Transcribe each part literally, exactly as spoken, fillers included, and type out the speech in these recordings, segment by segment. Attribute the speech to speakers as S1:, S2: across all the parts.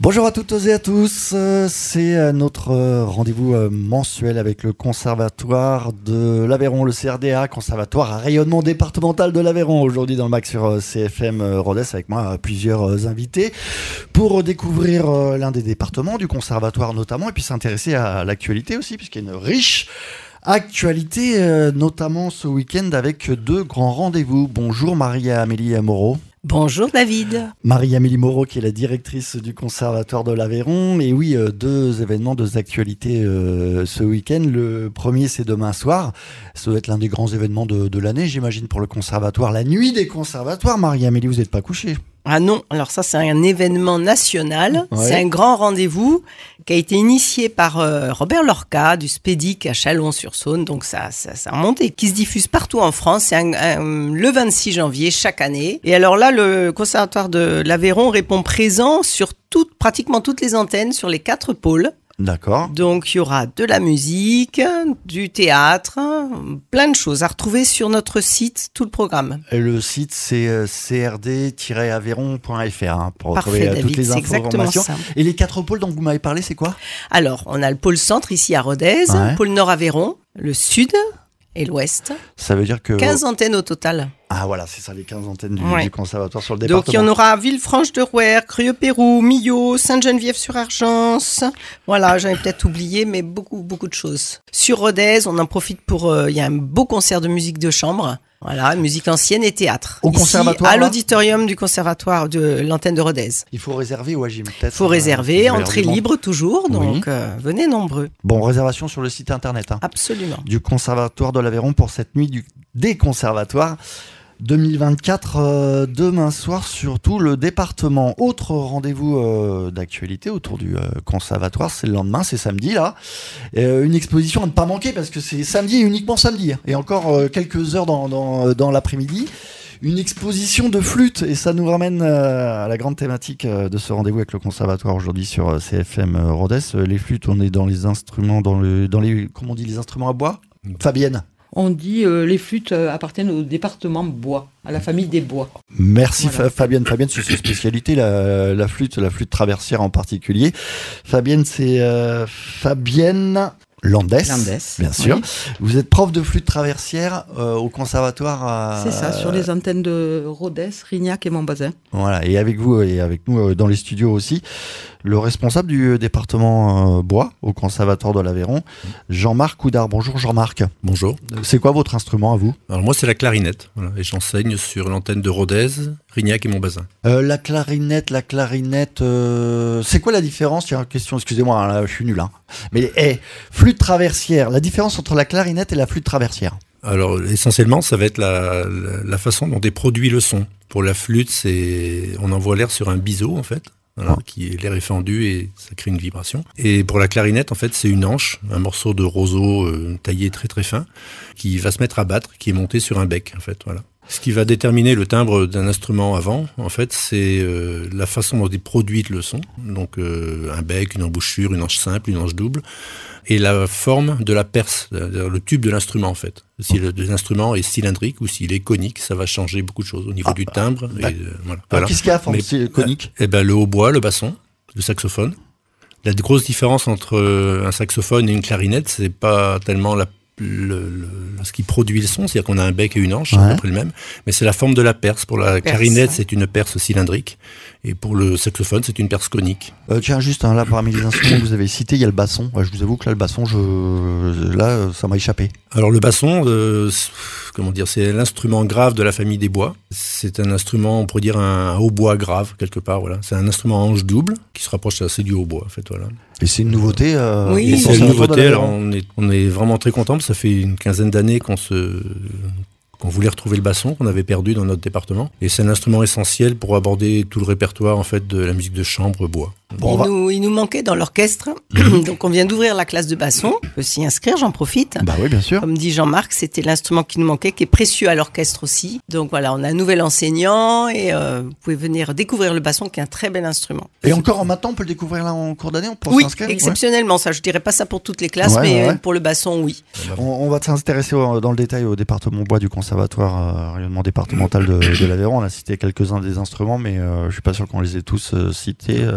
S1: Bonjour à toutes et à tous, c'est notre rendez-vous mensuel avec le Conservatoire de l'Aveyron, le C R D A, Conservatoire à rayonnement départemental de l'Aveyron. Aujourd'hui dans le Mac sur C F M Rodez, avec moi plusieurs invités pour découvrir l'un des départements du Conservatoire notamment, et puis s'intéresser à l'actualité aussi, puisqu'il y a une riche actualité, notamment ce week-end avec deux grands rendez-vous. Bonjour Marie-Amélie Moreau.
S2: Bonjour David.
S1: Marie-Amélie Moreau qui est la directrice du Conservatoire de l'Aveyron. Et oui, deux événements, deux actualités euh, ce week-end. Le premier, c'est demain soir. Ça doit être l'un des grands événements de, de l'année, j'imagine, pour le Conservatoire. La nuit des Conservatoires. Marie-Amélie, vous n'êtes pas couchée?
S2: Ah non, alors ça c'est un événement national,
S1: ouais.
S2: C'est un grand rendez-vous qui a été initié par euh, Robert Lorca du Spédic à Chalon-sur-Saône, donc ça, ça, ça remonte et qui se diffuse partout en France, c'est un, un, le vingt-six janvier chaque année. Et alors là, le Conservatoire de l'Aveyron répond présent sur toutes, pratiquement toutes les antennes, sur les quatre pôles.
S1: D'accord.
S2: Donc il y aura de la musique, du théâtre, plein de choses à retrouver sur notre site, tout le programme.
S1: Et le site c'est c r d tiret aveyron point f r hein, pour
S2: Parfait,
S1: retrouver
S2: David,
S1: toutes les
S2: c'est
S1: informations.
S2: ça.
S1: Et les quatre pôles dont vous m'avez parlé, c'est quoi?
S2: Alors, on a le pôle centre ici à Rodez,
S1: ouais.
S2: Pôle nord Aveyron, le sud et l'ouest.
S1: Ça veut dire que...
S2: quinze antennes au total.
S1: Ah voilà, c'est ça, les quinze antennes du,
S2: ouais.
S1: du Conservatoire sur le département.
S2: Donc il y en aura à Villefranche-de-Rouergue, Crieux-Pérou, Millau, Sainte-Geneviève-sur-Argence. Voilà, j'en ai peut-être oublié, mais beaucoup, beaucoup de choses. Sur Rodez, on en profite pour... Il euh, y a un beau concert de musique de chambre. Voilà, musique ancienne et théâtre.
S1: Au
S2: ici,
S1: conservatoire,
S2: à l'auditorium du conservatoire de l'antenne de Rodez.
S1: Il faut réserver ou agir peut-être.
S2: Il faut réserver, euh, entrée libre toujours, donc oui. euh, venez nombreux.
S1: Bon, réservation sur le site internet. Hein,
S2: Absolument.
S1: Du Conservatoire de l'Aveyron pour cette nuit du, des Conservatoires deux mille vingt-quatre, euh, demain soir, surtout le département. Autre rendez-vous euh, d'actualité autour du euh, Conservatoire, c'est le lendemain, c'est samedi là. Euh, une exposition à ne pas manquer parce que c'est samedi et uniquement samedi. Hein, et encore euh, quelques heures dans, dans, dans l'après-midi. Une exposition de flûte, et ça nous ramène euh, à la grande thématique euh, de ce rendez-vous avec le Conservatoire aujourd'hui sur euh, C F M euh, Rodez. Euh, les flûtes, on est dans les instruments, dans, le, dans les, comment on dit, les instruments à bois. Fabienne.
S3: On dit euh, les flûtes euh, appartiennent au département bois, à la famille des bois.
S1: Merci
S3: voilà.
S1: Fabienne. Fabienne, c'est sa spécialité, la, la flûte, la flûte traversière en particulier. Fabienne, c'est euh, Fabienne Landès,
S3: Landès,
S1: bien sûr.
S3: Oui.
S1: Vous êtes prof de flûte traversière euh, au Conservatoire. À...
S3: C'est ça, sur les antennes de Rodez, Rignac et Montbazin.
S1: Voilà, et avec vous et avec nous euh, dans les studios aussi, le responsable du département euh, bois au Conservatoire de l'Aveyron, Jean-Marc Coudard. Bonjour Jean-Marc.
S4: Bonjour.
S1: C'est quoi votre instrument à vous?
S4: Alors moi c'est la clarinette, voilà, et j'enseigne sur l'antenne de Rodez, Rignac et Montbazin.
S1: Euh, la clarinette, la clarinette, euh, c'est quoi la différence? Tiens, question, excusez-moi, hein, là, je suis nul. Hein. Mais hey, flûte traversière, la différence entre la clarinette et la flûte traversière?
S4: Alors essentiellement ça va être la, la, la façon dont est produit le son. Pour la flûte, c'est on envoie l'air sur un biseau en fait. Voilà, qui l'air est fendu et ça crée une vibration. Et pour la clarinette, en fait, c'est une anche, un morceau de roseau euh, taillé très très fin, qui va se mettre à battre, qui est monté sur un bec, en fait. Voilà. Ce qui va déterminer le timbre d'un instrument avant, en fait, c'est euh, la façon dont est produit le son. Donc euh, un bec, une embouchure, une anche simple, une anche double, et la forme de la perce, le tube de l'instrument, en fait. Si l'instrument est cylindrique ou s'il est conique, ça va changer beaucoup de choses au niveau ah, du timbre.
S1: Bah,
S4: et, euh, voilà.
S1: voilà. Qu'est-ce qu'il y a à forme
S4: Mais,
S1: conique?
S4: eh ben, le hautbois, le basson, le saxophone. La grosse différence entre un saxophone et une clarinette, c'est pas tellement la Le, le, ce qui produit le son, c'est-à-dire qu'on a un bec et une anche, ouais. à peu près le même, mais c'est la forme de la perce. Pour la perce. Clarinette, c'est une perce cylindrique, et pour le saxophone, c'est une perce conique.
S1: Euh, tiens, juste hein, là, parmi les instruments que vous avez cités, il y a le basson. Ouais, je vous avoue que là, le basson, je... là, ça m'a échappé.
S4: Alors le basson, euh, comment dire, c'est l'instrument grave de la famille des bois. C'est un instrument, on pourrait dire un hautbois grave quelque part. Voilà, c'est un instrument à anche double qui se rapproche assez du hautbois, en fait. Voilà.
S1: Et c'est une nouveauté. Euh,
S2: oui,
S4: c'est une nouveauté. Alors on est, on est vraiment très contents. Ça fait une quinzaine d'années qu'on se qu'on voulait retrouver le basson qu'on avait perdu dans notre département. Et c'est un instrument essentiel pour aborder tout le répertoire en fait de la musique de chambre bois.
S2: Bon, il, va... nous, il nous manquait dans l'orchestre, donc on vient d'ouvrir la classe de basson, on peut s'y inscrire, j'en profite.
S1: Bah oui, bien sûr.
S2: Comme dit Jean-Marc, c'était l'instrument qui nous manquait, qui est précieux à l'orchestre aussi. Donc voilà, on a un nouvel enseignant et euh, vous pouvez venir découvrir le basson qui est un très bel instrument.
S1: Et encore en matin, on peut le découvrir là en cours d'année, on peut
S2: oui,
S1: s'inscrire.
S2: Oui, exceptionnellement, ouais. Ça je dirais pas ça pour toutes les classes, ouais, mais ouais. Pour le basson, oui.
S1: On, on va s'intéresser au, dans le détail au département bois du Conservatoire euh, rayonnement départemental de, de l'Aveyron. On a cité quelques-uns des instruments, mais euh, je suis pas sûr qu'on les ait tous euh, cités. Euh,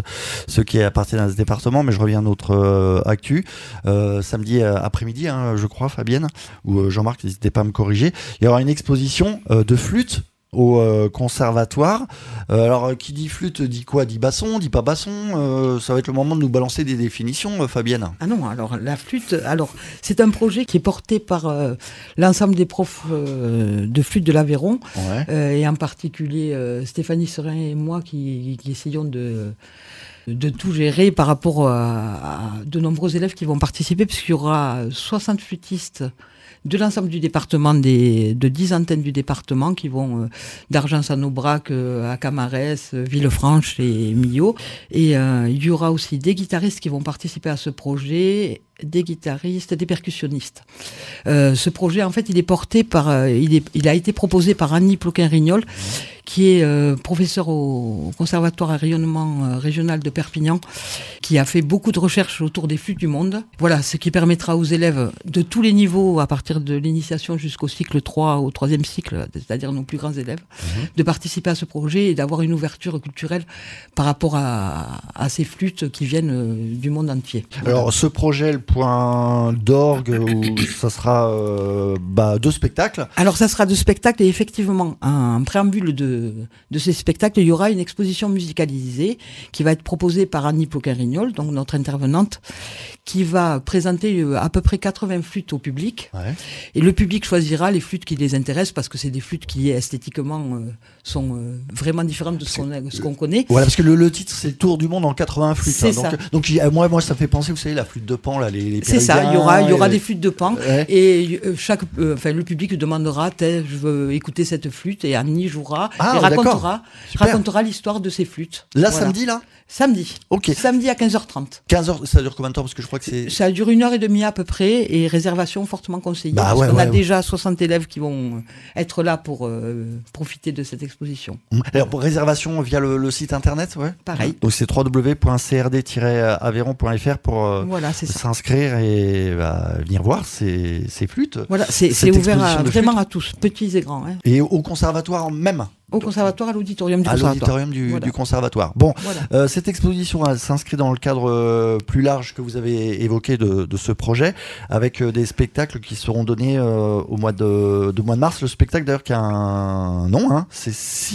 S1: ceux qui appartiennent à ce département, mais je reviens à notre euh, actu. Euh, samedi euh, après-midi, hein, je crois, Fabienne, ou euh, Jean-Marc, n'hésitez pas à me corriger. Il y aura une exposition euh, de flûte au euh, conservatoire. Euh, alors, qui dit flûte dit quoi? Dit basson, dit pas basson. Euh, ça va être le moment de nous balancer des définitions, euh, Fabienne.
S3: Ah non, alors la flûte, alors c'est un projet qui est porté par euh, l'ensemble des profs euh, de flûte de l'Aveyron,
S1: Ouais.
S3: euh, et en particulier euh, Stéphanie Serin et moi qui, qui essayons de, de tout gérer par rapport à, à de nombreux élèves qui vont participer, puisqu'il y aura soixante flûtistes de l'ensemble du département, des, de dix antennes du département qui vont euh, d'Argence à Aubrac, euh, à Camarès, euh, Villefranche et Millau. Et euh, il y aura aussi des guitaristes qui vont participer à ce projet, des guitaristes, des percussionnistes. Euh, ce projet, en fait, il est porté par, euh, il, est, il a été proposé par Annie Ploquin-Rignol, qui est euh, professeur au, au Conservatoire à rayonnement euh, régional de Perpignan, qui a fait beaucoup de recherches autour des flûtes du monde. Voilà, ce qui permettra aux élèves de tous les niveaux, à partir de l'initiation jusqu'au cycle trois, au troisième cycle, c'est-à-dire nos plus grands élèves, mmh. de participer à ce projet et d'avoir une ouverture culturelle par rapport à, à ces flûtes qui viennent euh, du monde entier.
S1: Alors, voilà. Ce projet, le point d'orgue, où ça sera euh, bah, deux spectacles.
S3: Alors, ça sera deux spectacles et effectivement, un préambule de de ces spectacles, il y aura une exposition musicalisée qui va être proposée par Annie Ploquin-Rignol, donc notre intervenante, qui va présenter à peu près quatre-vingts flûtes au public. Ouais. Et le public choisira les flûtes qui les intéressent, parce que c'est des flûtes qui esthétiquement euh, sont euh, vraiment différentes de ce qu'on, ce qu'on connaît.
S1: Voilà, parce que le, le titre, c'est le Tour du monde en quatre-vingts flûtes.
S3: C'est
S1: hein,
S3: ça.
S1: Donc, donc moi, moi, ça fait penser, vous savez, la flûte de Pan, là, les, les
S3: c'est ça, il y aura, il y aura et... des flûtes de Pan.
S1: Ouais.
S3: Et euh, chaque, euh, enfin, le public demandera, je veux écouter cette flûte, et Annie jouera.
S1: Ah,
S3: et racontera, racontera l'histoire de ces flûtes.
S1: Là,
S3: voilà.
S1: samedi, là
S3: Samedi.
S1: Ok.
S3: Samedi à quinze heures trente.
S1: quinze heures, ça dure combien de temps? Parce que je crois que c'est...
S3: Ça dure une heure et demie à peu près, et réservation fortement conseillée.
S1: Bah,
S3: parce
S1: ouais,
S3: qu'on
S1: ouais,
S3: a
S1: ouais.
S3: déjà soixante élèves qui vont être là pour euh, profiter de cette exposition.
S1: Alors, pour réservation via le, le site internet, ouais.
S3: Pareil.
S1: Donc, c'est w w w point c r d tiret aveyron point f r pour euh,
S3: voilà, c'est
S1: s'inscrire et bah, venir voir ces, ces flûtes.
S3: Voilà, c'est, c'est ouvert à, vraiment flûtes. À tous, petits et grands. Hein.
S1: Et au conservatoire même?
S3: Au conservatoire, à l'auditorium du
S1: à
S3: conservatoire.
S1: l'auditorium du, voilà. du conservatoire. Bon, voilà. euh, cette exposition elle, s'inscrit dans le cadre euh, plus large que vous avez évoqué de, de ce projet, avec euh, des spectacles qui seront donnés euh, au mois de, de mois de mars. Le spectacle d'ailleurs qui a un nom, hein, c'est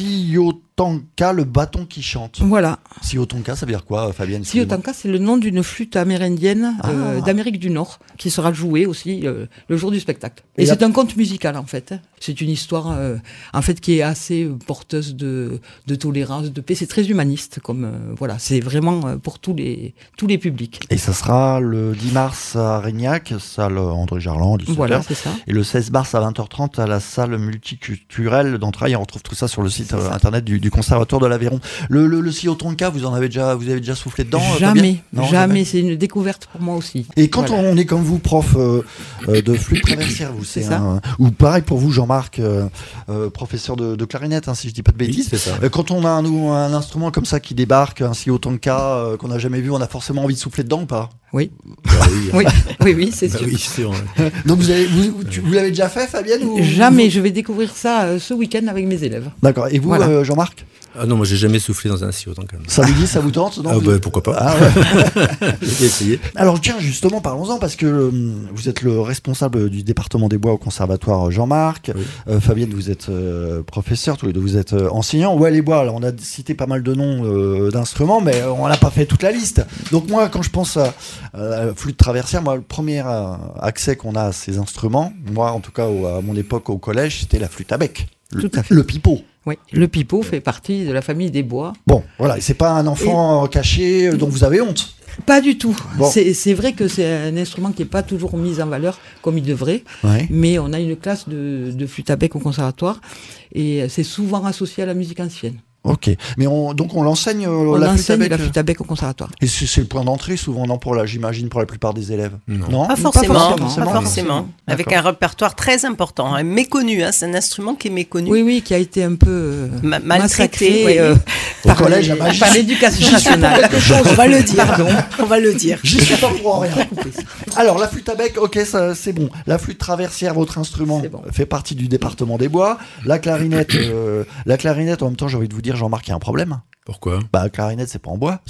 S1: Siotanka, le bâton qui chante.
S3: Voilà.
S1: Siotanka, ça veut dire quoi, Fabienne?
S3: Siotanka, c'est le nom d'une flûte amérindienne ah. euh, d'Amérique du Nord, qui sera jouée aussi euh, le jour du spectacle. Et, Et c'est la... un conte musical en fait. C'est une histoire euh, en fait qui est assez porteuse de, de tolérance, de paix. C'est très humaniste, comme euh, voilà, c'est vraiment euh, pour tous les tous les publics.
S1: Et ça sera le dix mars à Rignac, salle André Gerland, dix-sept heures.
S3: Voilà, c'est ça.
S1: Et le seize mars à vingt heures trente à la salle multiculturelle d'Entrailles. On retrouve tout ça sur le site euh, internet du, du Conservatoire de l'Aveyron. Le, le, le Siotanka, vous en avez déjà, vous avez déjà soufflé dedans?
S3: Jamais, non, jamais. jamais. C'est une découverte pour moi aussi.
S1: Et quand voilà. on est comme vous, prof euh, euh, de flûte traversière, vous, c'est, c'est
S3: ça.
S1: Un, ou pareil pour vous, Jean-Marc, euh, euh, professeur de, de clarinette, hein, si je dis pas de bêtises.
S4: Oui, c'est ça.
S1: Euh, quand on a un, un instrument comme ça qui débarque, un Siotanka euh, qu'on n'a jamais vu, on a forcément envie de souffler dedans ou pas?
S3: Oui.
S1: Bah, oui,
S3: oui, oui, oui, c'est
S4: bah,
S3: sûr.
S4: Oui, c'est vrai.
S1: Donc vous, avez, vous, vous, vous l'avez déjà fait, Fabienne ou...
S3: Jamais. Je vais découvrir ça euh, ce week-end avec mes élèves.
S1: D'accord. Et vous, voilà. euh, Jean-Marc?
S4: Ah non, moi j'ai jamais soufflé dans un Siotanka.
S1: Ça vous dit, ça vous tente? Non,
S4: ah
S1: vous...
S4: bah, pourquoi pas.
S1: Ah, ouais.
S4: J'ai essayé.
S1: Alors tiens, justement, parlons-en, parce que euh, vous êtes le responsable du département des bois au conservatoire Jean-Marc. Oui. Euh, Fabienne, vous êtes euh, professeur, tous les deux vous êtes euh, enseignant. Ouais, les bois, alors, on a cité pas mal de noms euh, d'instruments, mais on n'a pas fait toute la liste. Donc moi, quand je pense à, à la flûte traversière, moi, le premier euh, accès qu'on a à ces instruments, moi en tout cas au, à mon époque au collège, c'était la flûte à bec. Le,
S3: Tout à fait.
S1: Le pipeau.
S3: Oui, le pipeau fait partie de la famille des bois.
S1: Bon, voilà, et c'est pas un enfant et... caché dont vous avez honte.
S3: Pas du tout.
S1: Bon.
S3: C'est, c'est vrai que c'est un instrument qui n'est pas toujours mis en valeur comme il devrait,
S1: ouais.
S3: mais on a une classe de, de flûte à bec au conservatoire et c'est souvent associé à la musique ancienne.
S1: Ok, mais on, donc on l'enseigne euh,
S3: on
S1: la,
S3: enseigne
S1: flûte à bec,
S3: la flûte à bec au conservatoire.
S1: Et c'est, c'est le point d'entrée souvent, non, pour la, j'imagine, pour la plupart des élèves.
S2: Non, non pas, forcément, pas forcément. Pas
S3: Pas
S2: forcément. Avec un répertoire très important, hein, méconnu. Hein, c'est un instrument qui est méconnu.
S3: Oui, oui, qui a été un peu euh,
S2: Ma- maltraité oui. euh,
S1: par, collège, les,
S3: par l'éducation nationale.
S2: On va le dire. Pardon. On va le dire.
S1: Je suis pas pour rien. Alors la flûte à bec, ok, ça, c'est bon. La flûte traversière, votre instrument, bon. fait partie du département des bois. La clarinette, euh, la clarinette. En même temps, j'ai envie de vous dire, Jean-Marc, il y a un problème.
S4: Pourquoi?
S1: Bah, la clarinette, c'est pas en bois, si?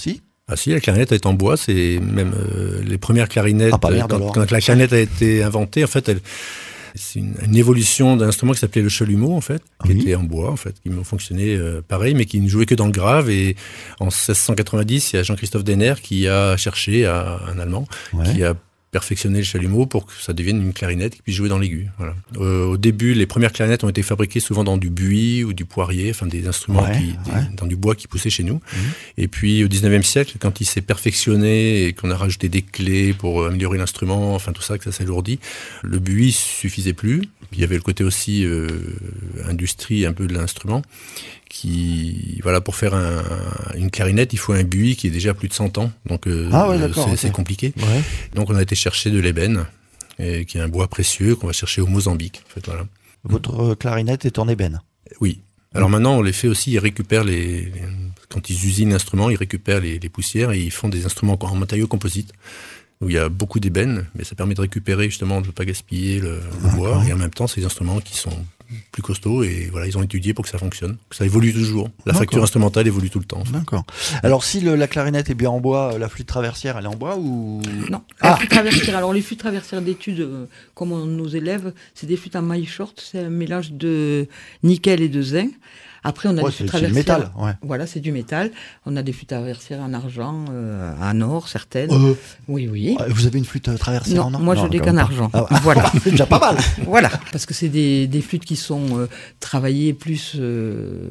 S4: Ah si, la clarinette est en bois, c'est même euh, les premières clarinettes.
S1: Ah, pas merde,
S4: quand,
S1: alors.
S4: quand la clarinette a été inventée, en fait, elle, c'est une, une évolution d'un instrument qui s'appelait le chalumeau, en fait, qui
S1: Oui.
S4: était en bois, en fait, qui fonctionnait euh, pareil, mais qui ne jouait que dans le grave. Et en seize cent quatre-vingt-dix, il y a Jean-Christophe Denner qui a cherché, à, un Allemand,
S1: Ouais.
S4: qui a perfectionner le chalumeau pour que ça devienne une clarinette qui puisse jouer dans l'aigu. Voilà. Euh, au début, les premières clarinettes ont été fabriquées souvent dans du buis ou du poirier, enfin des instruments
S1: Ouais,
S4: qui,
S1: ouais.
S4: des, dans du bois qui poussait chez nous. Mmh. Et puis au dix-neuvième siècle, quand il s'est perfectionné et qu'on a rajouté des clés pour améliorer l'instrument, enfin tout ça, que ça s'alourdit, le buis suffisait plus. Puis il y avait le côté aussi euh, industrie un peu de l'instrument. Qui, voilà, pour faire un, une clarinette, il faut un buis qui est déjà plus de cent ans. Donc, euh,
S1: ah ouais,
S4: c'est,
S1: okay.
S4: c'est compliqué.
S1: Ouais.
S4: Donc, on a été chercher de l'ébène, et, qui est un bois précieux qu'on va chercher au Mozambique. En fait, voilà.
S1: Votre clarinette est en ébène?
S4: Oui. Alors mmh. maintenant, on les fait aussi, ils récupèrent les, les quand ils usinent l'instrument, ils récupèrent les, les poussières et ils font des instruments en matériaux composites. Où il y a beaucoup d'ébène, mais ça permet de récupérer justement, de ne pas gaspiller le, le bois. Et en même temps, c'est des instruments qui sont plus costauds et voilà, ils ont étudié pour que ça fonctionne. Que ça évolue toujours. La
S1: D'accord.
S4: facture instrumentale évolue tout le temps. En fait.
S1: D'accord. Alors si le, la clarinette est bien en bois, la flûte traversière, elle est en bois ou
S3: non? La ah. flûte traversière. Alors les flûtes traversières d'études, euh, comme on, nos élèves, c'est des flûtes en maille short. C'est un mélange de nickel et de zinc. Après, on a
S1: ouais,
S3: des flûtes
S1: c'est, c'est
S3: traversières.
S1: du métal, ouais.
S3: Voilà, c'est du métal. On a des flûtes traversières en argent, euh, en or, certaines.
S1: Euh,
S3: oui, oui.
S1: Vous avez une flûte traversière
S3: non,
S1: en or?
S3: Moi, je n'ai qu'en argent.
S1: Ah, voilà, c'est déjà pas mal.
S3: Voilà, parce que c'est des, des flûtes qui sont euh, travaillées plus euh,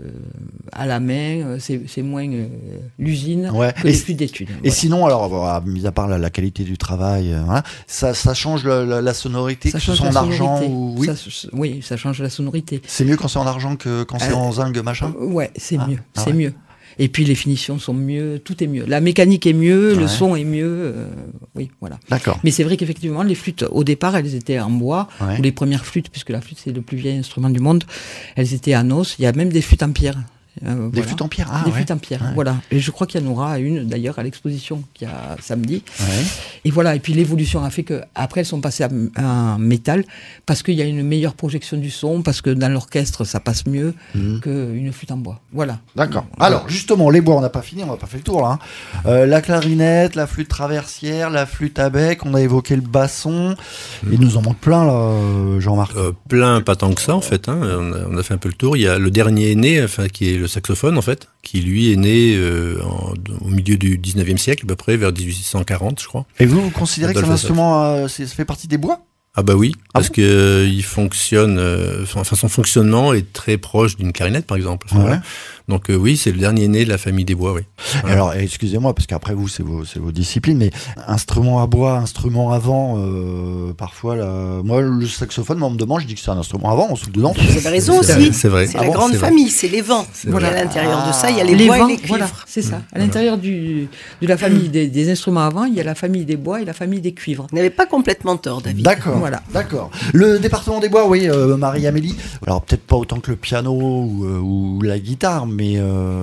S3: à la main. C'est, c'est moins euh, l'usine
S1: ouais.
S3: que
S1: et
S3: les flûtes d'études.
S1: Et
S3: voilà.
S1: sinon, alors, voilà, mis à part la, la qualité du travail, euh, voilà, ça, ça change la, la, la sonorité,
S3: ça
S1: que ce soit en argent ou oui.
S3: Ça, oui, ça change la sonorité.
S1: C'est mieux quand c'est en argent que quand c'est euh, en zinc, machin.
S3: Euh, ouais. C'est ah, mieux,
S1: ah
S3: c'est
S1: ouais.
S3: mieux. Et puis les finitions sont mieux, tout est mieux. La mécanique est mieux, ouais. le son est mieux, euh, oui, voilà.
S1: D'accord.
S3: Mais c'est vrai qu'effectivement, les flûtes, au départ, elles étaient en bois,
S1: ouais.
S3: ou les premières flûtes, puisque la flûte c'est le plus vieil instrument du monde, elles étaient en os. Il y a même des flûtes en pierre.
S1: Euh, des voilà. flûtes en pierre, ah,
S3: des
S1: ouais.
S3: flûtes en pierre, ouais. voilà. Et je crois qu'il y en aura une d'ailleurs à l'exposition qui a samedi.
S1: Ouais.
S3: Et voilà. Et puis l'évolution a fait que après elles sont passées à, à métal parce qu'il y a une meilleure projection du son, parce que dans l'orchestre ça passe mieux mmh. qu'une flûte en bois. Voilà.
S1: D'accord. Voilà. Alors justement, les bois, on n'a pas fini, on n'a pas fait le tour là. Hein. Euh, la clarinette, la flûte traversière, la flûte à bec, on a évoqué le basson. Mmh. Il nous en manque plein là, Jean-Marc.
S4: Euh, plein, pas tant que ça en fait. Hein. On, a, on a fait un peu le tour. Il y a le dernier né, enfin qui est le saxophone en fait, qui lui est né euh, en, au milieu du dix-neuvième siècle, à peu près vers dix-huit cent quarante, je crois.
S1: Et vous, vous considérez Adolphe que c'est un instrument, euh, c'est, ça fait partie des bois ?
S4: Ah bah oui,
S1: ah
S4: parce
S1: bon
S4: que euh, il fonctionne, euh, enfin son fonctionnement est très proche d'une clarinette par exemple. Enfin,
S1: ouais.
S4: voilà. Donc euh, oui, c'est le dernier né de la famille des bois, oui.
S1: Voilà. Alors excusez-moi parce qu'après vous c'est vos, c'est vos disciplines, mais instrument à bois, instrument à vent, euh, parfois là, moi le saxophone, moi on me demande, je dis que c'est un instrument à vent, on souffle dedans.
S2: Vous avez raison
S4: c'est
S2: aussi.
S4: Vrai, c'est vrai.
S2: C'est
S1: ah
S2: la
S1: bon,
S2: grande
S1: c'est
S2: famille, c'est les vents. Voilà. À l'intérieur de ça, il y a les,
S3: les
S2: bois
S3: vents,
S2: et les cuivres.
S3: Voilà, c'est ça. À l'intérieur du, de la famille des, des instruments à vent, il y a la famille des bois et la famille des cuivres.
S2: Vous n'avez pas complètement tort, David.
S1: D'accord.
S3: Voilà.
S1: D'accord. Le département des bois, oui, euh, Marie-Amélie. Alors peut-être pas autant que le piano ou, euh, ou la guitare, mais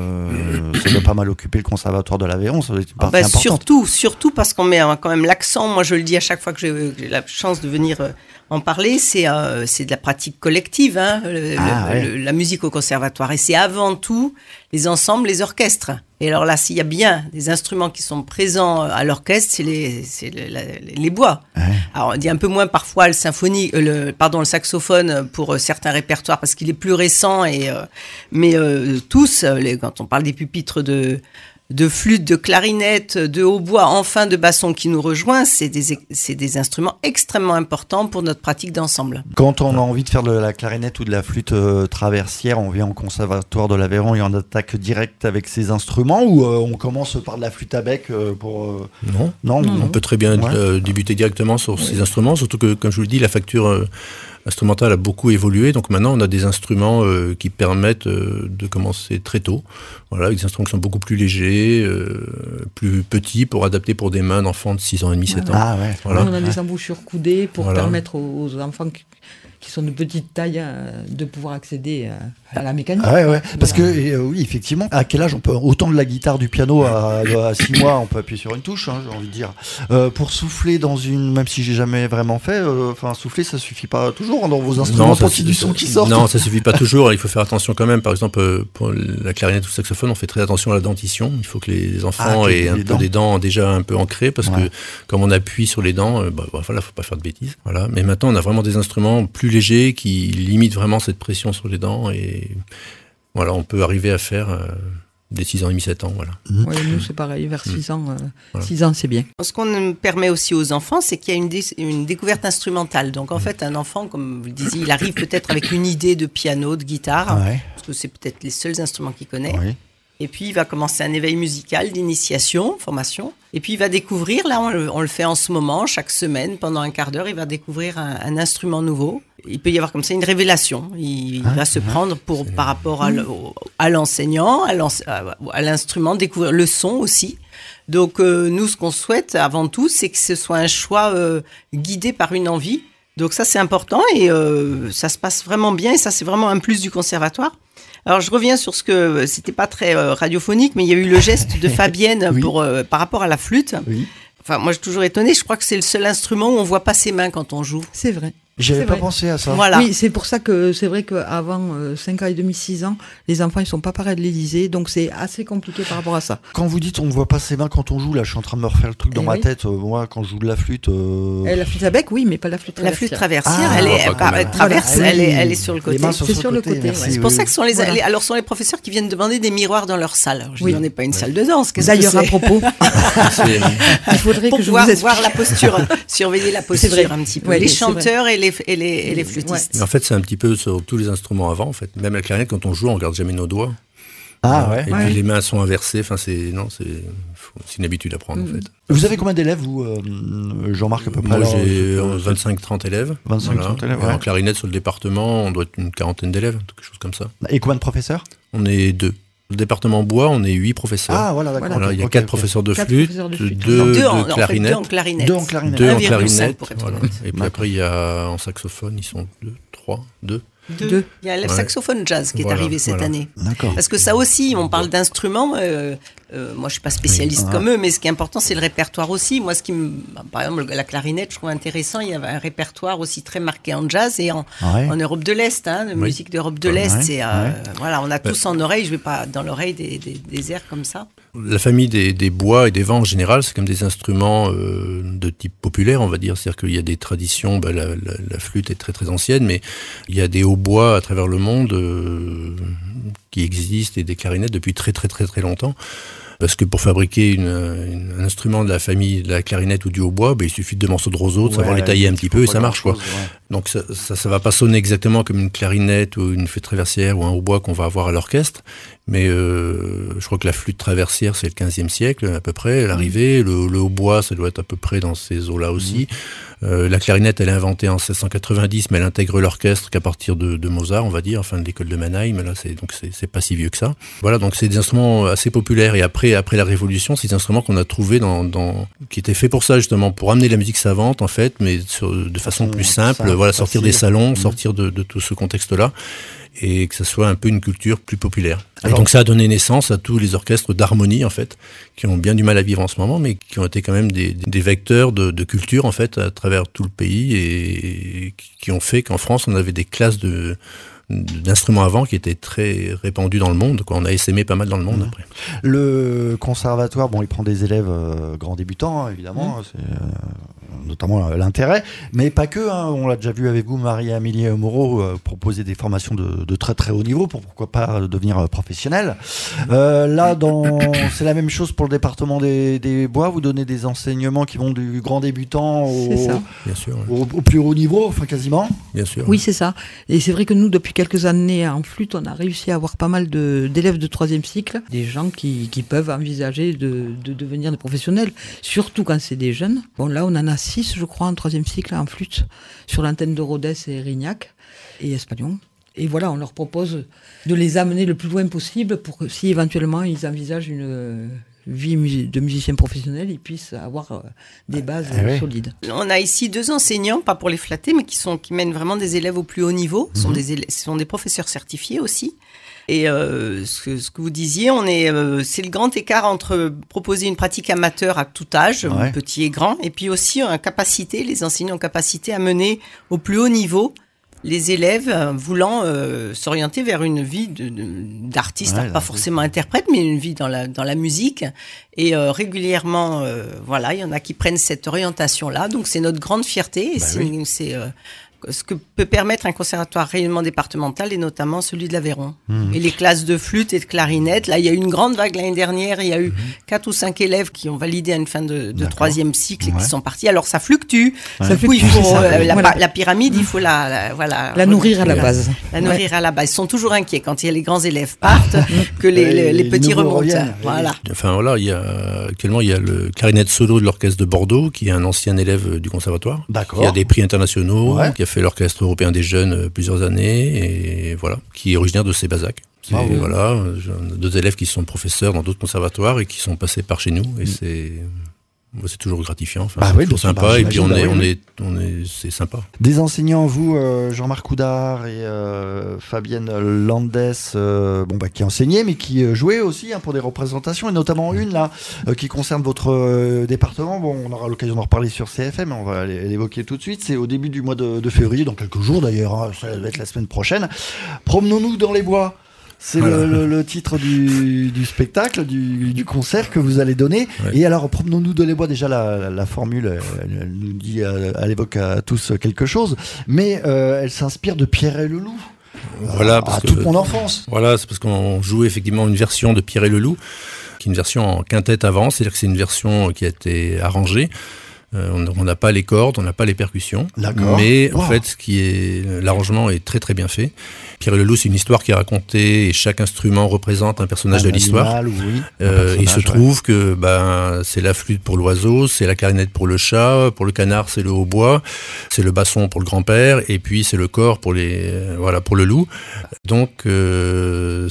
S1: euh, ça doit pas mal occuper le conservatoire de l'Aveyron. Ça doit être une partie
S2: ah bah,
S1: importante.
S2: Surtout, surtout parce qu'on met quand même l'accent. Moi, je le dis à chaque fois que j'ai, j'ai la chance de venir euh, en parler. C'est, euh, c'est de la pratique collective, hein, le,
S1: ah,
S2: le,
S1: ouais.
S2: le, la musique au conservatoire. Et c'est avant tout les ensembles, les orchestres. Et alors là, s'il y a bien des instruments qui sont présents à l'orchestre, c'est les, c'est le, la, les bois.
S1: Ouais.
S2: Alors, on dit un peu moins parfois le symphonie, euh, le, pardon, le saxophone pour euh, certains répertoires parce qu'il est plus récent. Et euh, mais euh, tous, les, quand on parle des pupitres de de flûte, de clarinette, de hautbois, enfin de basson qui nous rejoint, c'est des, c'est des instruments extrêmement importants pour notre pratique d'ensemble.
S1: Quand on a envie de faire de la clarinette ou de la flûte euh, traversière, on vient au conservatoire de l'Aveyron et on attaque direct avec ces instruments ou euh, on commence par de la flûte à bec euh, pour... Euh...
S4: Non.
S1: non,
S4: non, on non. peut très bien
S1: ouais.
S4: euh, débuter directement sur ouais. ces instruments, surtout que, comme je vous le dis, la facture... Euh, instrumentale a beaucoup évolué, donc maintenant on a des instruments euh, qui permettent euh, de commencer très tôt. Voilà, avec des instruments qui sont beaucoup plus légers, euh, plus petits pour adapter pour des mains d'enfants de six ans et demi, sept ans.
S1: Ah ouais.
S3: Voilà. On a des embouchures coudées pour
S4: voilà.
S3: permettre aux, aux enfants qui, qui sont de petite taille, euh, de pouvoir accéder euh, à la mécanique.
S1: Ah ouais, ouais. Parce
S3: Voilà.
S1: que, euh, oui, effectivement, à quel âge on peut, autant de la guitare, du piano, à, à six mois, on peut appuyer sur une touche, hein, j'ai envie de dire. Euh, pour souffler dans une, même si j'ai jamais vraiment fait, enfin, euh, souffler, ça suffit pas toujours dans vos instruments pour qu'il y ait du son qui sort.
S4: Non, ça suffit pas toujours. Il faut faire attention quand même. Par exemple, pour la clarinette ou le saxophone, on fait très attention à la dentition. Il faut que les enfants
S1: ah,
S4: aient un peu
S1: dents.
S4: des dents déjà un peu ancrées, parce
S1: ouais.
S4: que comme on appuie sur les dents, bah, voilà, faut pas faire de bêtises. Voilà. Mais maintenant, on a vraiment des instruments plus légers qui limitent vraiment cette pression sur les dents, et voilà, on peut arriver à faire euh, des six ans et demi, sept ans, voilà.
S3: Oui, nous c'est pareil, vers six ans, euh, voilà. six ans c'est bien.
S2: Ce qu'on permet aussi aux enfants, c'est qu'il y a une, dé- une découverte instrumentale. Donc en fait, un enfant, comme vous le disiez, il arrive peut-être avec une idée de piano, de guitare,
S1: ouais.
S2: parce que c'est peut-être les seuls instruments qu'il connaît.
S1: Oui.
S2: Et puis, il va commencer un éveil musical d'initiation, formation. Et puis, il va découvrir, là, on le, on le fait en ce moment, chaque semaine, pendant un quart d'heure, il va découvrir un, un instrument nouveau. Il peut y avoir comme ça une révélation. Il, il ah, va se ah, prendre pour, par rapport à, à l'enseignant, à, l'ense, à l'instrument, découvrir le son aussi. Donc, euh, nous, ce qu'on souhaite avant tout, c'est que ce soit un choix euh, guidé par une envie. Donc, ça, c'est important et euh, ça se passe vraiment bien. Et ça, c'est vraiment un plus du conservatoire. Alors, je reviens sur ce que, c'était pas très euh, radiophonique, mais il y a eu le geste de Fabienne oui. pour, euh, par rapport à la flûte.
S1: Oui.
S2: Enfin, moi, je suis toujours étonnée. Je crois que c'est le seul instrument où on voit pas ses mains quand on joue.
S3: C'est vrai.
S1: J'avais
S3: c'est
S1: pas
S3: vrai.
S1: pensé à ça.
S2: Voilà.
S3: Oui, c'est pour ça que c'est vrai qu'avant euh, cinq ans et demi, six ans, les enfants ils sont pas pareils de l'Élysée, donc c'est assez compliqué par rapport à ça.
S1: Quand vous dites on ne voit pas ses mains quand on joue, là je suis en train de me refaire le truc dans
S3: eh
S1: ma
S3: oui.
S1: tête. Euh, moi quand je joue de la flûte. Euh...
S3: Et la flûte à bec, oui, mais pas la flûte traversière.
S2: La flûte traversière,
S1: ah,
S2: elle, est,
S4: elle,
S2: elle traverse,
S1: voilà.
S2: elle, est, elle est sur le côté.
S1: Les mains sont
S3: c'est
S1: sur,
S3: sur
S1: le
S3: le
S1: côté.
S3: côté.
S1: Merci,
S3: Ouais.
S2: C'est pour
S1: oui,
S2: ça
S1: oui.
S2: que sont les,
S3: voilà.
S2: les, alors sont les professeurs qui viennent demander des miroirs dans leur salle. Alors, je
S3: oui.
S2: dis, on n'est pas une ouais. salle de danse. Qu'est-ce
S3: D'ailleurs,
S2: que
S3: à propos,
S2: il
S3: faudrait
S2: pour
S3: que je
S2: pouvoir
S3: vous explique.
S2: voir la posture, surveiller la posture
S3: vrai.
S2: un petit peu.
S3: Ouais,
S2: les
S3: c'est
S2: chanteurs et les, et les, et les flûtistes.
S4: Ouais. En fait, c'est un petit peu sur tous les instruments avant. En fait, même la clarinette, quand on joue, on regarde jamais nos doigts.
S1: Ah ouais.
S4: Et
S3: ouais.
S4: puis les mains sont inversées. Enfin, c'est non, c'est, c'est une habitude à prendre mmh. en fait.
S1: Vous avez combien d'élèves vous, euh, Jean-Marc à peu près?
S4: Moi, j'ai vingt-cinq trente élèves.
S1: vingt-cinq trente
S4: voilà.
S1: élèves. Ouais.
S4: En clarinette sur le département, on doit être une quarantaine d'élèves, quelque chose comme ça.
S1: Et combien de professeurs?
S4: On est deux. Le département bois, on est huit professeurs.
S1: Ah voilà, d'accord.
S4: Voilà, il y a
S1: okay,
S4: quatre
S1: okay.
S4: professeurs de
S3: quatre
S4: flûte,
S3: professeurs de flûte.
S4: deux,
S2: deux,
S4: de
S2: en,
S4: clarinette,
S2: en fait, deux en clarinette.
S1: Deux en clarinette.
S4: Deux en clarinette.
S2: Pour être
S4: voilà. Et puis après, il y a en saxophone, ils sont deux, trois, deux.
S2: Deux.
S3: Deux.
S2: Il y a le
S4: ouais.
S2: saxophone jazz qui
S4: voilà,
S2: est arrivé cette
S4: voilà.
S2: année.
S1: D'accord.
S2: Parce que ça aussi, on parle d'instruments. Euh, euh, moi, je suis pas spécialiste
S1: oui.
S2: comme eux, mais ce qui est important, c'est le répertoire aussi. Moi, ce qui me, par exemple, la clarinette, je trouve intéressant. Il y avait un répertoire aussi très marqué en jazz et en,
S1: ouais.
S2: en Europe de l'Est, hein, de
S4: oui.
S2: musique d'Europe de l'Est.
S1: Ouais.
S2: C'est, euh,
S1: ouais.
S2: voilà, on a tous en oreille. Je vais pas dans l'oreille des, des, des airs comme ça.
S4: La famille des, des bois et des vents en général, c'est comme des instruments euh, de type populaire, on va dire. C'est-à-dire qu'il y a des traditions, bah, la, la, la flûte est très très ancienne, mais il y a des hautbois à travers le monde euh, qui existent et des clarinettes depuis très très très très longtemps. Parce que pour fabriquer une, une, un instrument de la famille de la clarinette ou du hautbois, bah, il suffit de deux morceaux de roseau, de ouais, savoir les tailler un petit peu et ça marche. Quoi. Chose, ouais. Donc ça, ça, ça va pas sonner exactement comme une clarinette ou une flûte traversière ou un hautbois qu'on va avoir à l'orchestre. Mais euh, je crois que la flûte traversière, c'est le quinzième siècle à peu près, l'arrivée. Le, le hautbois, ça doit être à peu près dans ces eaux-là aussi. Mmh. Euh, la clarinette, elle est inventée en seize cent quatre-vingt-dix, mais elle intègre l'orchestre qu'à partir de, de Mozart, on va dire, enfin de l'école de Mannheim. Là, c'est, donc c'est, c'est pas si vieux que ça. Voilà, donc c'est des instruments assez populaires. Et après, après la Révolution, c'est des instruments qu'on a trouvés dans, dans, qui étaient faits pour ça justement, pour amener la musique savante en fait, mais sur, de façon plus simple. simple voilà, sortir facile. Des salons, mmh. sortir de, de tout ce contexte-là. Et que ça soit un peu une culture plus populaire. Alors, et donc ça a donné naissance à tous les orchestres d'harmonie en fait, qui ont bien du mal à vivre en ce moment, mais qui ont été quand même des, des vecteurs de, de culture en fait à travers tout le pays et qui ont fait qu'en France on avait des classes de d'instruments avant qui étaient très répandus dans le monde, quoi. On a essaimé pas mal dans le monde mmh. après.
S1: Le conservatoire, bon, il prend des élèves euh, grands débutants, hein, évidemment, mmh. c'est euh, notamment l'intérêt, mais pas que, hein, on l'a déjà vu avec vous, Marie-Amélie Moreau, euh, proposer des formations de, de très très haut niveau, pour pourquoi pas devenir euh, professionnel. Euh, là, dans, c'est la même chose pour le département des, des bois, vous donnez des enseignements qui vont du grand débutant au,
S3: c'est ça.
S4: Bien sûr, ouais.
S1: au, au plus haut niveau, enfin quasiment.
S4: Bien sûr.
S3: Oui, c'est ça. Et c'est vrai que nous, depuis quelques années en flûte, on a réussi à avoir pas mal de, d'élèves de troisième cycle, des gens qui, qui peuvent envisager de, de devenir des professionnels, surtout quand c'est des jeunes. Bon, là, on en a six, je crois, en troisième cycle en flûte, sur l'antenne de Rodez et Rignac et Espagnon. Et voilà, on leur propose de les amener le plus loin possible pour que si éventuellement ils envisagent une, vie de musicien professionnel, ils puissent avoir euh, des bases
S1: Ah ouais.
S3: solides.
S2: On a ici deux enseignants, pas pour les flatter, mais qui, sont, qui mènent vraiment des élèves au plus haut niveau. Ce sont, des, élèves, ce sont des professeurs certifiés aussi. Et euh, ce, que, ce que vous disiez, on est, euh, c'est le grand écart entre proposer une pratique amateur à tout âge,
S1: Ouais.
S2: petit et grand, et puis aussi en capacité, les enseignants ont capacité à mener au plus haut niveau les élèves euh, voulant euh, s'orienter vers une vie de, de, d'artiste,
S1: Ouais,
S2: pas
S1: d'artiste.
S2: forcément interprète, mais une vie dans la, dans la musique. Et euh, régulièrement, euh, voilà, il y en a qui prennent cette orientation-là. Donc c'est notre grande fierté. Et
S1: Bah
S2: c'est,
S1: oui.
S2: c'est euh, ce que peut permettre un conservatoire rayonnement départemental, et notamment celui de l'Aveyron.
S1: Mmh.
S2: Et les classes de flûte et de clarinette, là, il y a eu une grande vague l'année dernière. Il y a eu
S1: Mmh.
S2: quatre ou cinq élèves qui ont validé à une fin de, de
S1: D'accord.
S2: troisième cycle et
S1: Ouais.
S2: qui sont partis. Alors ça fluctue.
S1: Ouais.
S3: Ça
S2: Du coup, il
S3: fluctue,
S2: faut,
S3: c'est ça.
S2: euh, la,
S3: Voilà.
S2: la pyramide, il faut la, la- voilà.
S3: La nourrir à la
S2: la-
S3: base.
S2: La nourrir à la base. Ils sont toujours inquiets quand il y a les grands élèves partent, que les,
S1: Ouais,
S2: les, les
S1: les
S2: petits
S1: nouveaux
S2: remontent.
S1: reviennent.
S2: Voilà.
S4: Enfin voilà, il y a actuellement il y a le clarinette solo de l'orchestre de Bordeaux, qui est un ancien élève du conservatoire,
S1: D'accord.
S4: qui a des prix internationaux,
S1: Ouais.
S4: qui a fait l'orchestre européen des jeunes euh, plusieurs années, et voilà, qui est originaire de Sébazac. C'est,
S1: Bravo.
S4: voilà, euh, j'ai deux élèves qui sont professeurs dans d'autres conservatoires et qui sont passés par chez nous, et c'est moi, c'est toujours gratifiant. Enfin,
S1: Bah
S4: c'est
S1: oui,
S4: toujours
S1: bien sûr,
S4: sympa,
S1: bah,
S4: et puis on
S1: j'imagine,
S4: est,
S1: bah
S4: on
S1: oui,
S4: est, on est, c'est sympa.
S1: Des enseignants, vous, euh, Jean-Marc Houdard et euh, Fabienne Landes, euh, bon, bah, qui enseignaient, mais qui euh, jouaient aussi hein, pour des représentations, et notamment une là, euh, qui concerne votre euh, département. Bon, on aura l'occasion d'en reparler sur C F M, on va l- l'évoquer tout de suite. C'est au début du mois de, de février, dans quelques jours d'ailleurs, hein, ça va être la semaine prochaine. Promenons-nous dans les bois. C'est
S4: Voilà.
S1: le, le- le titre du, du spectacle, du, du concert que vous allez donner.
S4: Ouais.
S1: Et alors, promenons-nous dans les bois. Déjà, la, la, la formule, elle, elle nous dit, euh, elle évoque à tous quelque chose, mais euh, elle s'inspire de Pierre et le Loup.
S4: Voilà,
S1: à
S4: parce que
S1: toute mon enfance.
S4: Voilà, c'est parce qu'on jouait effectivement une version de Pierre et le Loup, qui est une version en quintette avant, c'est-à-dire que c'est une version qui a été arrangée. Euh, on on n'a pas les cordes, on n'a pas les percussions,
S1: D'accord.
S4: mais en
S1: Wow.
S4: fait, ce qui est l'arrangement est très très bien fait. Pierre et le Loup, c'est une histoire qui est racontée et chaque instrument représente un personnage
S1: Un
S4: de l'histoire.
S1: animal, oui, un
S4: Euh, il se
S1: personnage,
S4: trouve que ben c'est la flûte pour l'oiseau, c'est la clarinette pour le chat, pour le canard c'est le hautbois, c'est le basson pour le grand-père, et puis c'est le cor pour les euh, voilà pour le loup. Donc euh,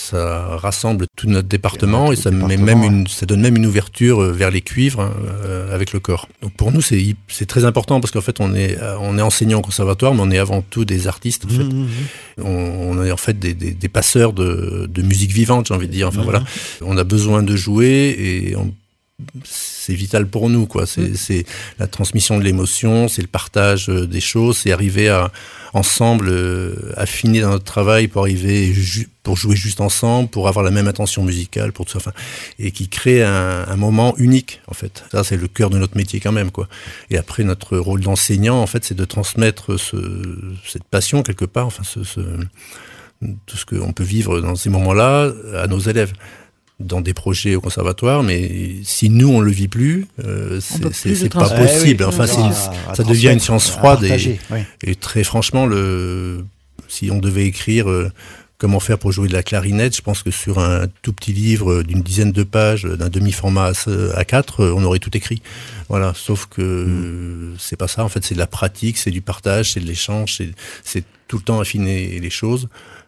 S4: ça rassemble tout notre département
S1: Ouais,
S4: et
S1: tout
S4: ça
S1: le
S4: met
S1: département,
S4: même une ça donne même une ouverture euh, vers les cuivres hein, euh, avec le corps. Donc pour nous c'est hy- c'est très important parce qu'en fait on est euh, on est enseignant au conservatoire mais on est avant tout des artistes en fait.
S1: Mmh, mmh,
S4: On, on est en fait des, des, des passeurs de, de musique vivante, j'ai envie de dire. Enfin
S1: Mhm.
S4: voilà, on a besoin de jouer et on- c'est vital pour nous, quoi. C'est,
S1: Mhm.
S4: c'est la transmission de l'émotion, c'est le partage euh, des choses, c'est arriver à ensemble euh, affiner dans notre travail pour arriver ju- pour jouer juste ensemble, pour avoir la même intention musicale, pour tout ça, enfin, et qui crée un, un moment unique en fait. Ça c'est le cœur de notre métier quand même, quoi. Et après notre rôle d'enseignant, en fait, c'est de transmettre ce, cette passion quelque part, enfin ce, ce tout ce qu'on peut vivre dans ces moments-là à nos élèves dans des projets au conservatoire, mais si nous on le vit plus, euh, c'est,
S3: peut
S4: c'est,
S3: plus
S4: c'est
S3: le
S4: pas
S3: transmettre.
S4: possible.
S1: Eh oui,
S4: Enfin,
S1: à-
S4: c'est une-
S1: à
S4: ça devient une
S1: transmettre,
S4: science
S1: à
S4: froide et,
S1: partager, oui.
S4: et très franchement, le, si on devait écrire euh, comment faire pour jouer de la clarinette, je pense que sur un tout petit livre d'une dizaine de pages, d'un demi-format A quatre, on aurait tout écrit. Voilà, sauf que
S1: Mm.
S4: c'est pas ça. En fait, c'est de la pratique, c'est du partage, c'est de l'échange, c'est, c'est tout le temps affiner les choses.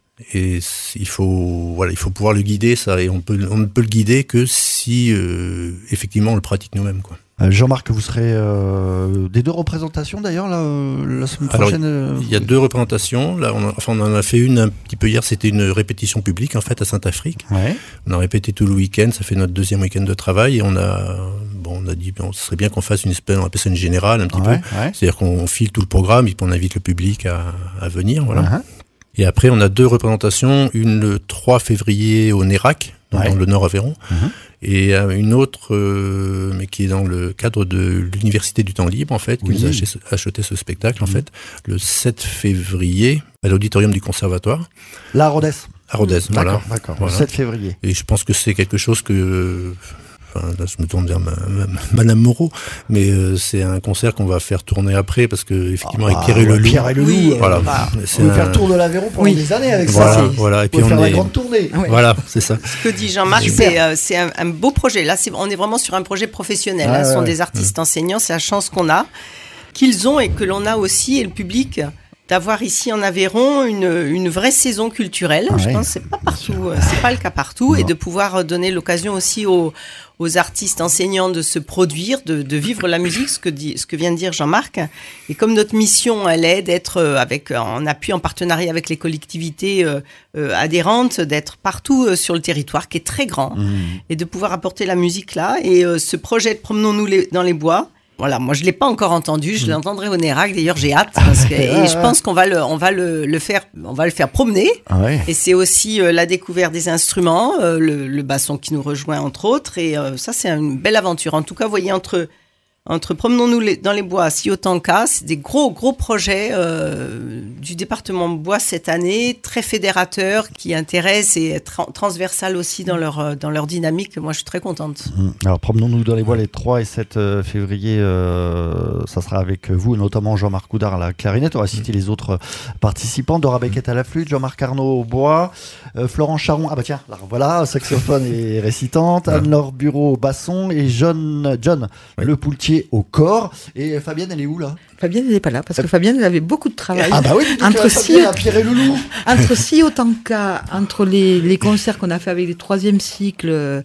S4: Et il faut, voilà, il faut pouvoir le guider, ça, et on peut, on ne peut le guider que si euh, effectivement on le pratique nous-mêmes, quoi.
S1: Euh, Jean-Marc, vous serez euh, des deux représentations d'ailleurs là, euh, la semaine
S4: Alors,
S1: prochaine. euh,
S4: Il y a deux représentations. Là, on, a, enfin, on en a fait une un petit peu hier. C'était une répétition publique en fait à Saint-Afrique.
S1: Ouais.
S4: On a répété tout le week-end. Ça fait notre deuxième week-end de travail et on a, bon, on a dit, bon, ce serait bien qu'on fasse une espèce, on appelle ça une générale un petit
S1: Ouais,
S4: peu.
S1: ouais.
S4: C'est-à-dire qu'on file tout le programme et qu'on invite le public à, à venir. Voilà.
S1: Uh-huh.
S4: Et après, on a deux représentations. Une le trois février au Nérac, donc
S1: Ouais.
S4: dans le Nord-Aveyron.
S1: Mhm.
S4: Et euh, une autre, euh, mais qui est dans le cadre de l'Université du Temps Libre, en fait, qui
S1: Oui.
S4: nous a acheté, acheté ce spectacle, en
S1: Mhm.
S4: fait, le sept février, à l'auditorium du Conservatoire,
S1: La Rodez.
S4: à Rodez. Voilà.
S1: D'accord, d'accord.
S4: Voilà.
S1: Le sept février.
S4: Et je pense que c'est quelque chose que... Enfin, là, je me tourne vers ma, ma- Madame Moreau, mais euh, c'est un concert qu'on va faire tourner après, parce que effectivement, avec
S1: Ah,
S4: Pierre et le
S1: ouais,
S4: Loup...
S1: Pierre et le
S2: Oui,
S1: Loup. euh,
S4: Voilà.
S2: Bah,
S4: C'est
S1: on peut faire
S4: un-
S1: le tour de l'Aveyron pendant
S3: Oui.
S1: des années avec
S4: Voilà,
S1: ça.
S4: voilà. Et
S1: On
S4: puis
S1: peut
S4: on
S1: faire la
S4: est...
S1: grande tournée.
S3: Ouais.
S4: Voilà, c'est ça.
S2: Ce que dit Jean-Marc,
S1: Super.
S2: c'est, euh, c'est un, un beau projet. Là, c'est, on est vraiment sur un projet professionnel.
S1: Ouais,
S2: hein. Ce sont
S1: ouais,
S2: des artistes enseignants. C'est la chance qu'on a, qu'ils ont et que l'on a aussi, et le public d'avoir ici en Aveyron une, une vraie saison culturelle.
S1: Ah
S2: je
S1: ouais,
S2: pense que c'est pas partout, c'est pas le cas partout,
S1: Non.
S2: et de pouvoir donner l'occasion aussi aux, aux artistes enseignants de se produire, de, de vivre la musique, ce que dit, ce que vient de dire Jean-Marc. Et comme notre mission, elle est d'être avec, en appui, en partenariat avec les collectivités euh, euh, adhérentes, d'être partout euh, sur le territoire, qui est très grand,
S1: Mmh.
S2: et de pouvoir apporter la musique là. Et euh, ce projet de Promenons-nous les, dans les bois. Voilà, moi je l'ai pas encore entendu, je l'entendrai au Nérac. D'ailleurs, j'ai hâte parce que et je pense qu'on va le, on va le, le faire, on va le faire promener.
S1: Ah ouais.
S2: Et c'est aussi euh, la découverte des instruments, euh, le, le basson qui nous rejoint entre autres. Et euh, ça, c'est une belle aventure. En tout cas, vous voyez, entre entre Promenons-nous les, dans les bois, Si autant cas, c'est des gros gros projets euh, du département de Bois cette année, très fédérateurs, qui intéressent et tra- transversales aussi dans leur dans leur dynamique. Moi, je suis très contente.
S1: Mmh. Alors, promenons-nous dans les bois les trois et sept euh, février. Euh, ça sera avec vous, notamment Jean-Marc Coudard à la clarinette. On va citer mmh. les autres participants. Dora Beckett à la flûte, Jean-Marc Arnaud au bois, euh, Florent Charon, ah bah tiens, là, voilà, saxophone et récitante,
S4: Ouais.
S1: Anne-Laure Bureau au basson et John, John
S4: Ouais.
S1: Le Poultier au corps. Et Fabienne, elle est où là?
S3: Fabienne n'était pas là, parce que Fabienne, elle avait beaucoup de travail.
S1: Ah bah oui, tu
S3: Entre
S1: Fabienne
S3: si-
S1: à Pierre et Loulou.
S3: Entre si autant cas, entre les, les concerts qu'on a fait avec les troisième cycles euh,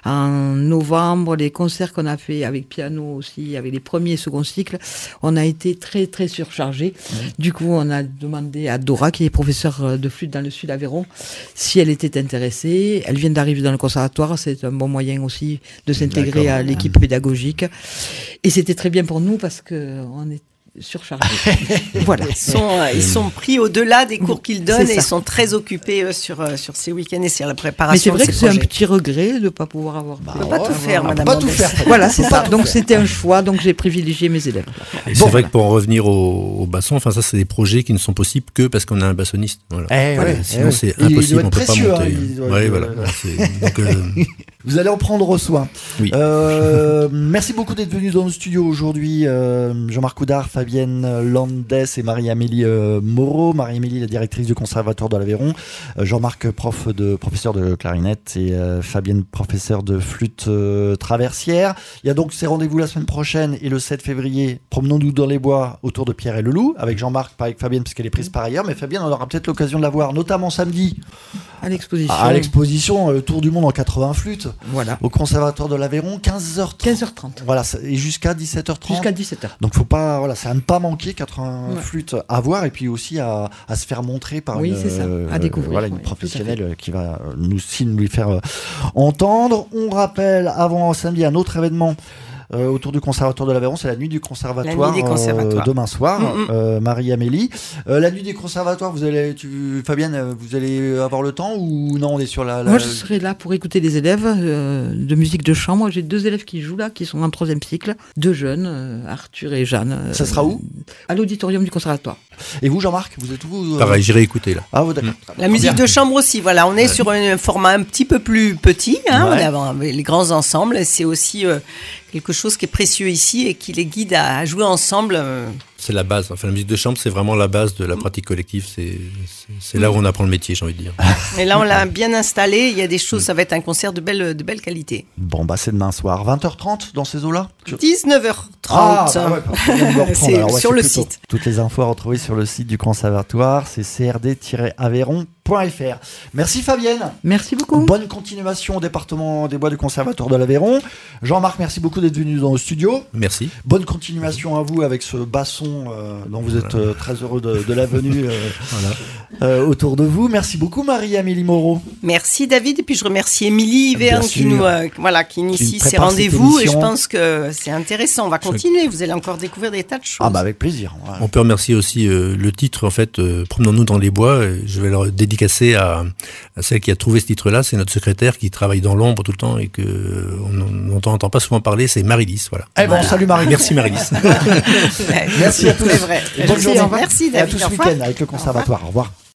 S3: en novembre, les concerts qu'on a fait avec piano aussi, avec les premiers et seconds cycles, on a été très très surchargés.
S1: Mmh.
S3: Du coup, on a demandé à Dora, qui est professeure de flûte dans le sud Aveyron, si elle était intéressée. Elle vient d'arriver dans le conservatoire, c'est un bon moyen aussi de s'intégrer
S1: D'accord.
S3: à l'équipe pédagogique. Et c'était très bien pour nous parce que on est surchargés. Voilà.
S2: Ils sont, euh, ils sont pris au-delà des cours qu'ils donnent
S3: C'est
S2: et ils
S3: ça.
S2: sont très occupés euh, sur, euh, sur ces week-ends et sur la
S3: Mais c'est
S2: préparation
S3: vrai
S2: de
S3: que
S2: ces
S3: c'est un
S2: projets.
S3: petit regret de ne pas pouvoir avoir.
S1: Bah,
S2: On peut pas
S1: ouais,
S2: tout faire,
S1: on peut
S2: Madame
S1: pas tout
S2: Mendes.
S1: faire.
S3: Voilà, c'est
S1: On peut
S3: ça.
S1: pas tout
S3: Donc
S1: faire.
S3: c'était un choix, donc j'ai privilégié mes élèves.
S4: Et
S1: Bon,
S4: c'est vrai que pour en revenir au, au basson, enfin ça c'est des projets qui ne sont possibles que parce qu'on a un bassoniste. Voilà.
S1: Eh
S4: Voilà.
S1: ouais,
S4: Sinon
S1: eh ouais.
S4: c'est
S1: Et il doit
S4: impossible,
S1: être
S4: on peut pas
S1: précieux, hein,
S4: monter.
S1: il doit
S4: Ouais,
S1: être-
S4: voilà.
S1: voilà.
S4: C'est- donc, euh,
S1: Vous allez en prendre soin.
S4: Oui.
S1: Euh, merci beaucoup d'être venus dans le studio aujourd'hui. Euh, Jean-Marc Coudard, Fabienne Landes et Marie-Amélie euh, Moreau. Marie-Amélie, la directrice du Conservatoire de l'Aveyron. Euh, Jean-Marc, prof de, professeur de clarinette. Et euh, Fabienne, professeur de flûte euh, traversière. Il y a donc ces rendez-vous la semaine prochaine et le sept février. Promenons-nous dans les bois autour de Pierre et le Loup. Avec Jean-Marc, pas avec Fabienne, parce qu'elle est prise par ailleurs. Mais Fabienne, on aura peut-être l'occasion de la voir, notamment samedi,
S3: À l'exposition.
S1: à l'exposition euh, Tour du Monde en quatre-vingts flûtes.
S3: Voilà.
S1: Au Conservatoire de l'Aveyron, quinze heures trente.
S3: quinze heures trente.
S1: Voilà, ça- et jusqu'à dix-sept heures trente.
S3: Jusqu'à dix-sept heures.
S1: Donc faut pas, voilà, c'est à ne pas manquer, quatre-vingts
S3: Ouais.
S1: flûtes à voir et puis aussi à, à se faire montrer par
S3: Oui,
S1: une,
S3: c'est ça, à
S1: euh,
S3: découvrir,
S1: voilà, une
S3: oui,
S1: professionnelle euh, qui va euh, nous aussi nous les faire euh, entendre. On rappelle avant samedi un autre événement. Euh, autour du Conservatoire de l'Aveyron, c'est la nuit du Conservatoire,
S2: La nuit des conservatoires.
S1: euh, demain soir,
S2: Mm-mm.
S1: euh, Marie-Amélie. Euh, la nuit des conservatoires, vous allez, tu, Fabienne, euh, vous allez avoir le temps ou non, on est sur la... la-
S3: Moi, je serai là pour écouter les élèves euh, de musique de chambre. J'ai deux élèves qui jouent là, qui sont en troisième cycle. Deux jeunes, euh, Arthur et Jeanne. euh,
S1: Ça sera où?
S3: À l'auditorium du Conservatoire.
S1: Et vous, Jean-Marc, vous êtes où vous, euh
S4: pareil, j'irai écouter là.
S1: Ah, vous, d'accord.
S2: La musique de chambre aussi, voilà, on est
S4: Ouais.
S2: sur un format un petit peu plus petit, hein,
S1: Ouais.
S2: on a les grands ensembles, c'est aussi euh, quelque chose qui est précieux ici et qui les guide à, à jouer ensemble. euh.
S4: C'est la base. Enfin, la musique de chambre, c'est vraiment la base de la pratique collective. C'est, c'est, c'est là où on apprend le métier, j'ai envie de dire.
S2: Et là, on l'a bien installé, il y a des choses, ça va être un concert de belle, de belle qualité.
S1: Bon, bah c'est demain soir, vingt heures trente dans ces eaux-là.
S2: dix-neuf heures
S1: Ah,
S2: trente.
S1: bah ouais, parce qu'on vient de le reprendre.
S2: C'est
S1: Alors, ouais,
S2: sur
S1: c'est
S2: le
S1: plutôt-
S2: site.
S1: Toutes les infos à retrouver sur le site du Conservatoire, c'est c r d tiret aveyron point f r. Merci Fabienne.
S3: Merci beaucoup.
S1: Bonne continuation au département des bois du Conservatoire de l'Aveyron. Jean-Marc, merci beaucoup d'être venu dans le studio.
S4: Merci.
S1: Bonne continuation à vous avec ce basson euh, dont vous êtes euh, très heureux de, de la venue euh,
S4: Voilà.
S1: euh, autour de vous. Merci beaucoup Marie-Amélie Moreau.
S2: Merci David, et puis je remercie Émilie Hiverne
S1: Bien
S2: qui
S1: sûr.
S2: nous, euh, voilà, qui initie
S1: Qui
S2: ces
S1: prépare cette
S2: rendez-vous, et je
S1: émission.
S2: pense que c'est intéressant. On va continuer, vous allez encore découvrir des tas de choses.
S1: Ah bah avec plaisir. Ouais.
S4: On peut remercier aussi euh, le titre, en fait, euh, Promenons-nous dans les bois. Euh, Je vais le dédicacer à, à celle qui a trouvé ce titre-là. C'est notre secrétaire qui travaille dans l'ombre tout le temps et que euh, on n'entend pas souvent parler. C'est Marie-Lys, voilà.
S1: Eh bon, salut Marie.
S4: Merci Marie-Lys.
S2: Ouais,
S1: Merci à tous.
S2: C'est vrai.
S1: Et bonne
S2: Merci,
S1: journée.
S2: Merci
S1: Et à
S2: David.
S1: tous
S2: Au
S1: ce
S2: revoir.
S1: week-end avec le Conservatoire. Au revoir.